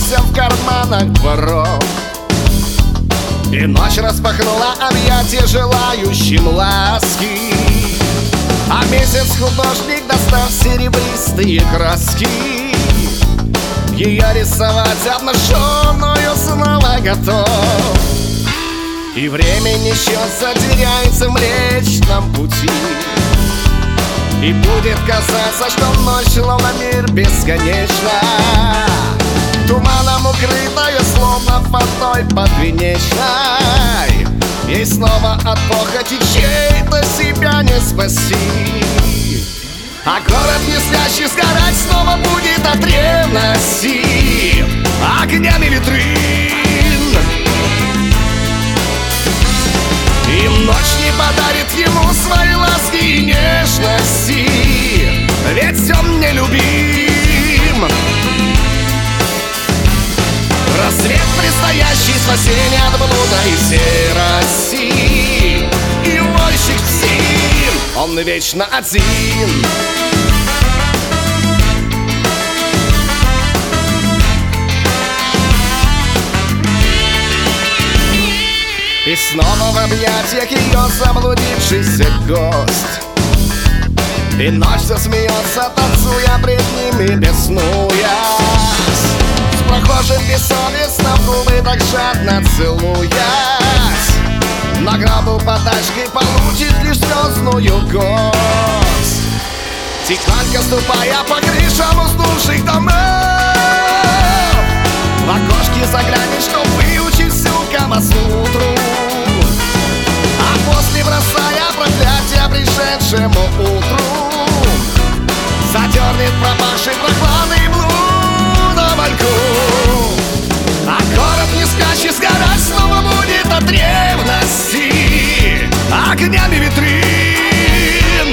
рылся в карманах дворов. И ночь распахнула объятия желающим ласки, а месяц-художник достал серебристые краски. Ее рисовать обнаженную снова готов, и время несется, теряется в Млечном Пути. И будет казаться, что ночь словно мир бесконечна, туманом укрытая, словно фатой подвенечной. Ей снова от похоти чьей-то себя не спаси. А город не спящий сгорать снова будет от ревности огнями витрин. И ночь не подарит ему свои ласки и нежности, ведь он нелюбим. Рассвет предстоящий, спасение от блуда и серости, и мойщик Псин, он вечно один. И снова в объятиях ее заблудившийся гость, и ночь все смеется, танцуя пред ними, беснуясь, с прохожим бессовестно в губы так жадно целуясь. На гробу подачкой получит лишь звездную кость, тихонько ступая по крышам уснувших домов. В окошке заглянешь, чтоб выучить всю Камасутру, а после бросая проклятие пришедшему утру, задернет пропавший прохладный блудом льку. А город не спящий сгорать снова будет от ревности огнями витрин.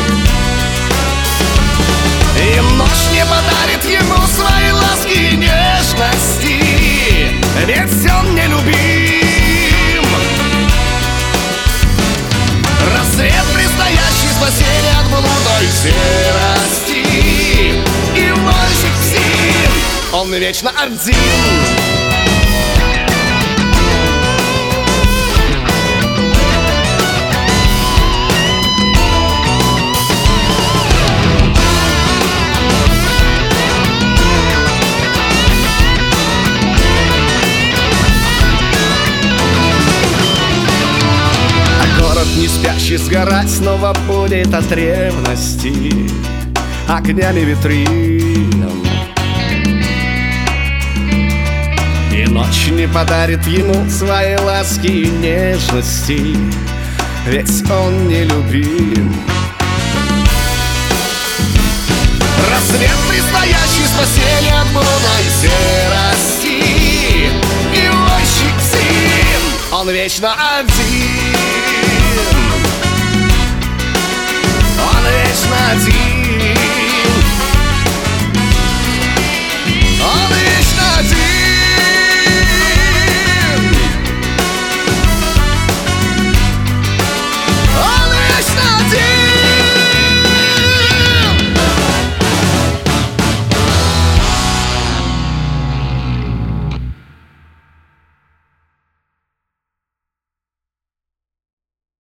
И ночь не подарит ему свои ласки и нежности, ведь он нелюбим. Рассвет предстоящий, спасение от блуда и серости, и мойщик Псин, он вечно один. Не спящий сгорать снова будет от ревности огнями витрин. И ночь не подарит ему свои ласки и нежности, ведь он нелюбим. Рассвет предстоящий, спасение от блуда и серости, и мойщик Псин, он вечно один. Он вечно один.